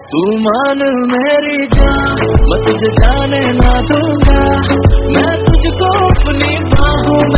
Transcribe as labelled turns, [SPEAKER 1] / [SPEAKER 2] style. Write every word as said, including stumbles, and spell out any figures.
[SPEAKER 1] तू मान मेरी जान, मैं तुझे जाने ना दूंगा, मैं तुझको अपनी बाहों